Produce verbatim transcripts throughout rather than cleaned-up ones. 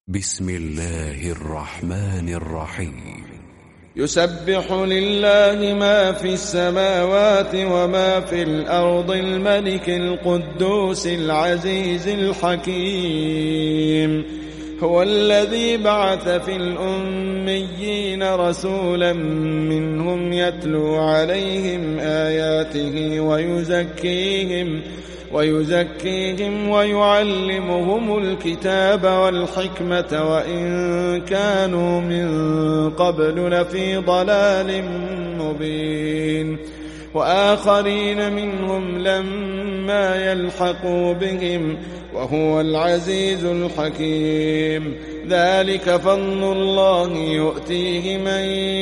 بسم الله الرحمن الرحيم. يسبح لله ما في السماوات وما في الأرض الملك القدوس العزيز الحكيم. هو الذي بعث في الأميين رسولا منهم يتلو عليهم آياته ويزكيهم ويزكيهم ويعلمهم الكتاب والحكمة وإن كانوا من قبل لفي ضلال مبين. وآخرين منهم لما يلحقوا بهم وهو العزيز الحكيم. ذلك فضل الله يؤتيه من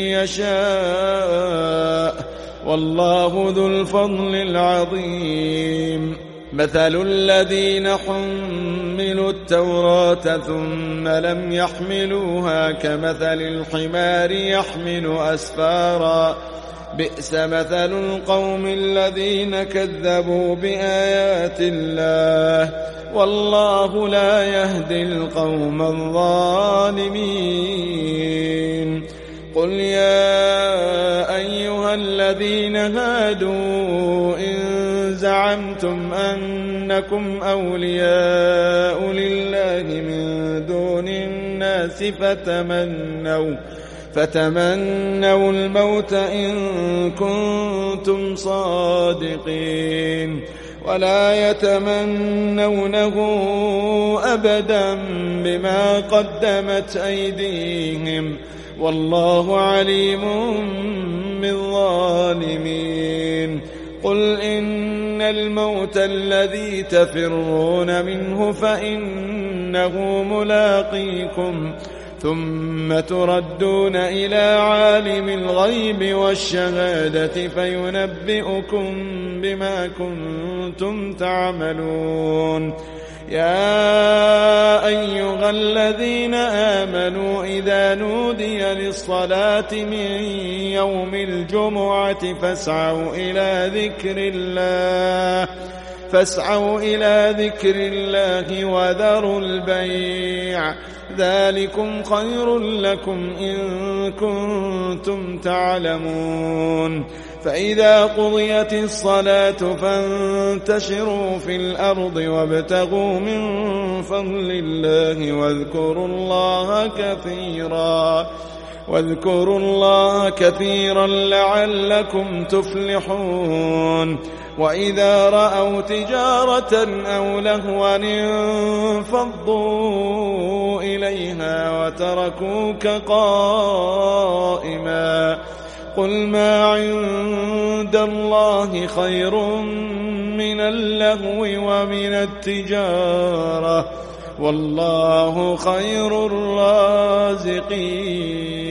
يشاء والله ذو الفضل العظيم. مثل الذين حملوا التوراة ثم لم يحملوها كمثل الحمار يحمل أسفارا بئس مثل القوم الذين كذبوا بآيات الله والله لا يهدي القوم الظالمين. قل يا أيها الذين هادوا إن زعمتم أنكم أولياء لله من دون الناس فتمنوا فتمنوا الموت إن كنتم صادقين ولا يتمنونه أبدا بما قدمت أيديهم والله عليم بالظالمين. قل إن الموت الذي تفرون منه فإنه ملاقيكم ثم تردون إلى عالم الغيب والشهادة فينبئكم بما كنتم تعملون. يا أيها الذين آمنوا إذا نودي للصلاة من يوم الجمعة فاسعوا إلى ذكر الله فاسعوا إلى ذكر الله وذروا البيع ذلكم خير لكم إن كنتم تعلمون. فإذا قضيت الصلاة فانتشروا في الأرض وابتغوا من فضل الله واذكروا الله كثيرا واذكروا الله كثيرا لعلكم تفلحون. وإذا رأوا تجارة أو لهوا انفضوا إليها وتركوك قائما قل ما عند الله خير من اللهو ومن التجارة والله خير الرازقين.